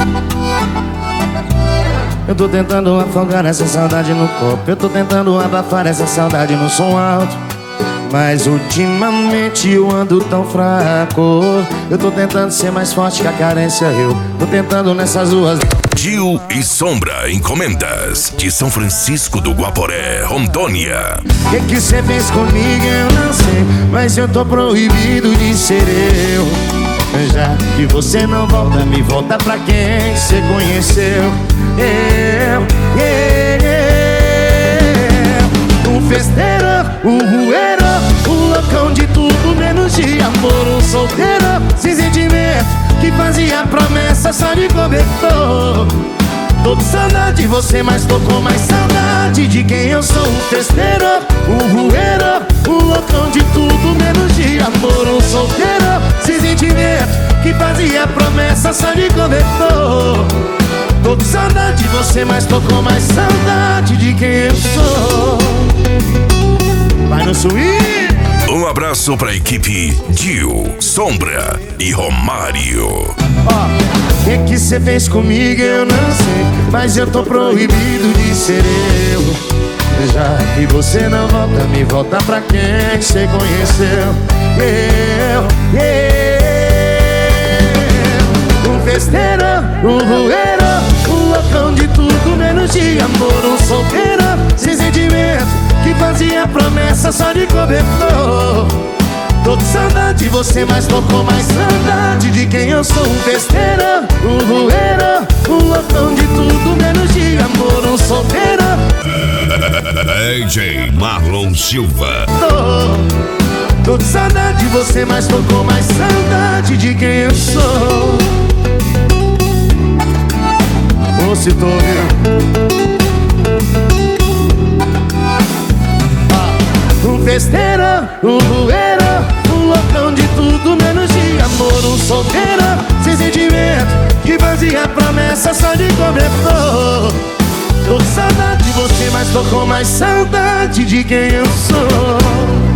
Eu tô tentando afogar essa saudade no copo. Eu tô tentando abafar essa saudade no som alto, mas ultimamente eu ando tão fraco. Eu tô tentando ser mais forte que a carência. Eu tô tentando nessas ruas. Gil e Sombra Encomendas, de São Francisco do Guaporé, Rondônia. O que cê fez comigo eu não sei, mas eu tô proibido de ser eu. Já que você não volta, me volta pra quem cê conheceu. Um festeiro, um rueiro, um loucão de tudo menos de amor. Um solteiro sem sentimento que fazia promessa só de cobertor. Tô com saudade de você, mas tô com mais saudade de quem eu sou. Um festeiro, um rueiro, um loucão de tudo menos de amor. Um solteiro sem sentimento que fazia promessa só de cobertor. Tô com saudade de você, mas tô com mais saudade de quem eu sou. Vai no swing. Um abraço pra equipe Gil, Sombra e Romário. O que cê fez comigo eu não sei, mas eu tô proibido de ser eu. Já que você não volta, me volta pra quem cê conheceu. Um festeiro, um rueiro, um loucão de tudo menos de amor. Um solteiro sem sentimento que fazia promessa só de cobertor. Tô com saudade de você, mas tô com mais saudade de quem eu sou. Um festeiro, um rueiro, um loucão de tudo menos de amor. Um solteiro DJ Marlon Silva. Tô com saudade de você, mas tô com mais saudade de quem eu sou. Ô, se tô vendo. Um festeiro, um rueiro, um loucão de tudo menos de amor. Um solteiro sem sentimento que fazia promessa só de cobertor. Tô com saudade de você, mas tô com mais saudade de quem eu sou.